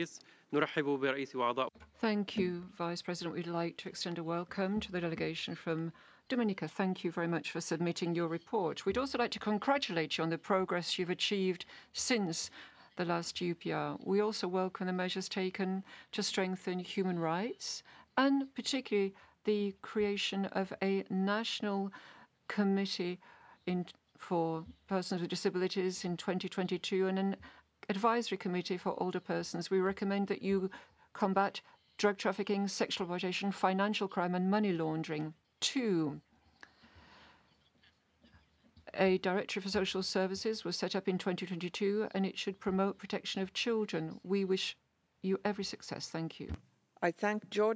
Thank you, Vice President. We'd like to extend a welcome to the delegation from Dominica. Thank you very much for submitting your report. We'd also like to congratulate you on the progress you've achieved since the last UPR. We also welcome the measures taken to strengthen human rights and particularly the creation of a national committee for persons with disabilities in 2022 and an advisory committee for older persons. We recommend that you combat drug trafficking, sexual exploitation, financial crime and money laundering. 2. A Directorate for Social Services was set up in 2022 and it should promote protection of children. We wish you every success. Thank you. I thank George